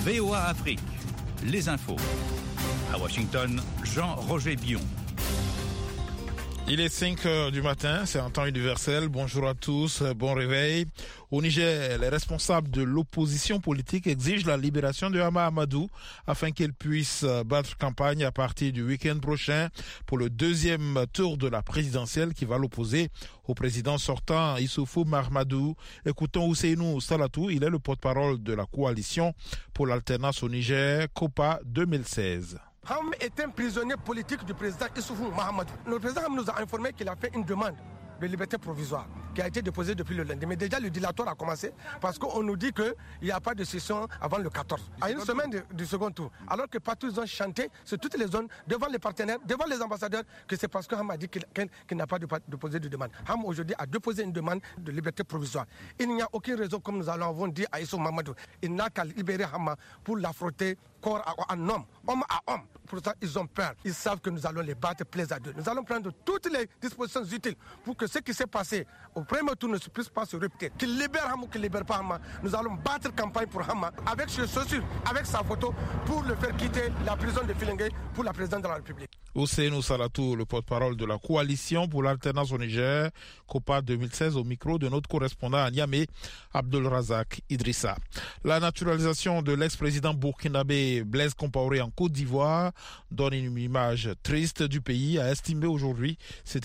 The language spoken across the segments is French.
VOA Afrique, les infos. À Washington, Jean-Roger Bion. Il est 5 heures du matin, c'est un temps universel. Bonjour à tous, bon réveil. Au Niger, les responsables de l'opposition politique exigent la libération de Hama Amadou afin qu'elle puisse battre campagne à partir du week-end prochain pour le deuxième tour de la présidentielle qui va l'opposer au président sortant Issoufou Mahamadou. Écoutons Ousseinou Salatou, il est le porte-parole de la coalition pour l'alternance au Niger, COPA 2016. Ham est un prisonnier politique du président Issoufou Mahamadou. Le président nous a informé qu'il a fait une demande de liberté provisoire qui a été déposée depuis le lundi. Mais déjà, le dilatoire a commencé parce qu'on nous dit qu'il n'y a pas de session avant le 14. À une semaine du second tour. Alors que partout, ils ont chanté sur toutes les zones, devant les partenaires, devant les ambassadeurs, que c'est parce que Ham a dit qu'il n'a pas déposé de demande. Ham, aujourd'hui, a déposé une demande de liberté provisoire. Il n'y a aucune raison, comme nous allons dire à Issoufou Mahamadou, il n'a qu'à libérer Hama pour l'affronter corps en homme à homme. Pour ça, ils ont peur. Ils savent que nous allons les battre plaisir à deux. Nous allons prendre toutes les dispositions utiles pour que ce qui s'est passé au premier tour ne puisse pas se répéter. Qu'il libère Hama ou qu'il ne libère pas Hama, nous allons battre campagne pour Hama avec ses chaussures, avec sa photo, pour le faire quitter la prison de Filengue pour la présidence de la République. Ousseinou Salatou, le porte-parole de la coalition pour l'alternance au Niger, COPA 2016, au micro de notre correspondant à Niamey, Abdul Razak Idrissa. La naturalisation de l'ex-président burkinabé Blaise Compaoré en Côte d'Ivoire donne une image triste du pays, a estimé aujourd'hui,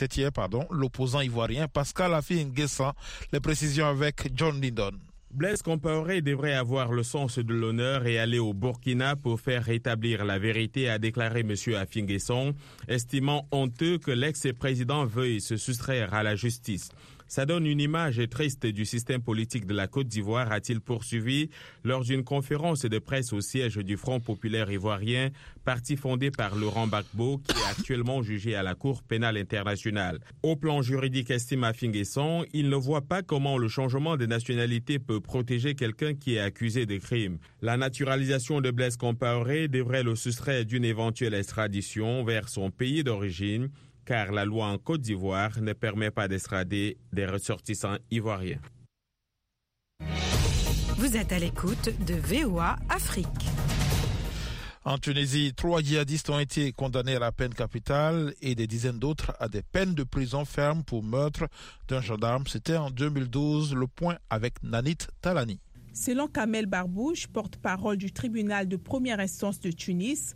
l'opposant ivoirien Pascal Affi N'Guessan. Les précisions avec John Lindon. Blaise Compaoré devrait avoir le sens de l'honneur et aller au Burkina pour faire rétablir la vérité, a déclaré M. Affi N'Guessan, estimant honteux que l'ex-président veuille se soustraire à la justice. Ça donne une image triste du système politique de la Côte d'Ivoire, a-t-il poursuivi lors d'une conférence de presse au siège du Front populaire ivoirien, parti fondé par Laurent Gbagbo, qui est actuellement jugé à la Cour pénale internationale. Au plan juridique, estime Affi N'Guessan, il ne voit pas comment le changement de nationalité peut protéger quelqu'un qui est accusé de crime. La naturalisation de Blaise Compaoré devrait le soustraire d'une éventuelle extradition vers son pays d'origine, car la loi en Côte d'Ivoire ne permet pas d'extrader des ressortissants ivoiriens. Vous êtes à l'écoute de VOA Afrique. En Tunisie, 3 djihadistes ont été condamnés à la peine capitale et des dizaines d'autres à des peines de prison ferme pour meurtre d'un gendarme. C'était en 2012, le point avec Nanit Talani. Selon Kamel Barbouche, porte-parole du tribunal de première instance de Tunis,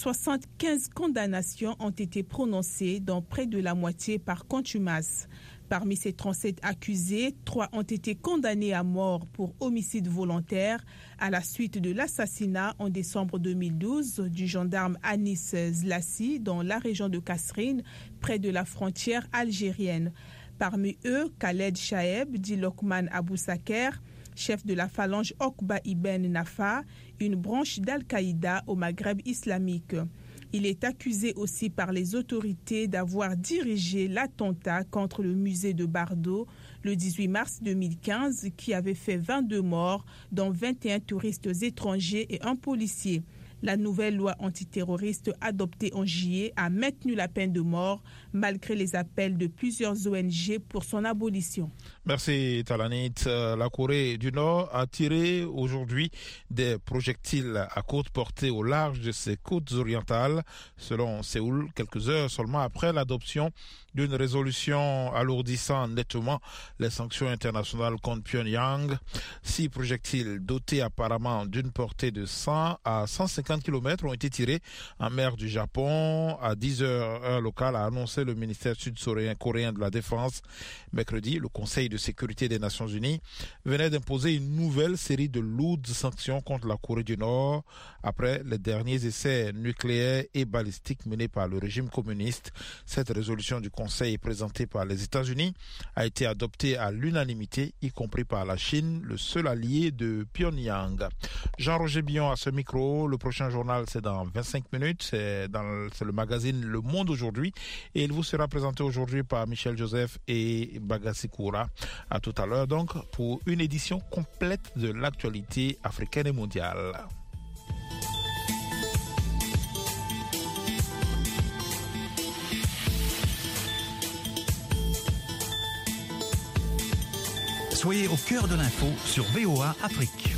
75 condamnations ont été prononcées, dont près de la moitié par contumace. Parmi ces 37 accusés, 3 ont été condamnés à mort pour homicide volontaire à la suite de l'assassinat en décembre 2012 du gendarme Anis Zlassi dans la région de Kasserine, près de la frontière algérienne. Parmi eux, Khaled Chaeb, dit Lokman Abou Saker, chef de la phalange Okba Ibn Nafa, une branche d'Al-Qaïda au Maghreb islamique. Il est accusé aussi par les autorités d'avoir dirigé l'attentat contre le musée de Bardo le 18 mars 2015 qui avait fait 22 morts, dont 21 touristes étrangers et un policier. La nouvelle loi antiterroriste adoptée en juillet a maintenu la peine de mort malgré les appels de plusieurs ONG pour son abolition. Merci Talanit. La Corée du Nord a tiré aujourd'hui des projectiles à courte portée au large de ses côtes orientales, selon Séoul, quelques heures seulement après l'adoption d'une résolution alourdissant nettement les sanctions internationales contre Pyongyang. 6 projectiles dotés apparemment d'une portée de 100 à 150 km ont été en mer du Japon à 10 heures heure locale, a annoncé le ministère sud-coréen de la Défense. Mercredi, le Conseil de sécurité des Nations Unies venait d'imposer une nouvelle série de lourdes sanctions contre la Corée du Nord après les derniers essais nucléaires et balistiques menés par le régime communiste. Cette résolution du Conseil présentée par les États-Unis a été adoptée à l'unanimité, y compris par la Chine, le seul allié de Pyongyang. Jean-Roger Bion à ce micro. Le prochain journal, c'est dans 25 minutes. C'est le magazine Le Monde aujourd'hui. Et il vous sera présenté aujourd'hui par Michel Joseph et Bagassi Koura. À tout à l'heure donc pour une édition complète de l'actualité africaine et mondiale. Soyez au cœur de l'info sur VOA Afrique.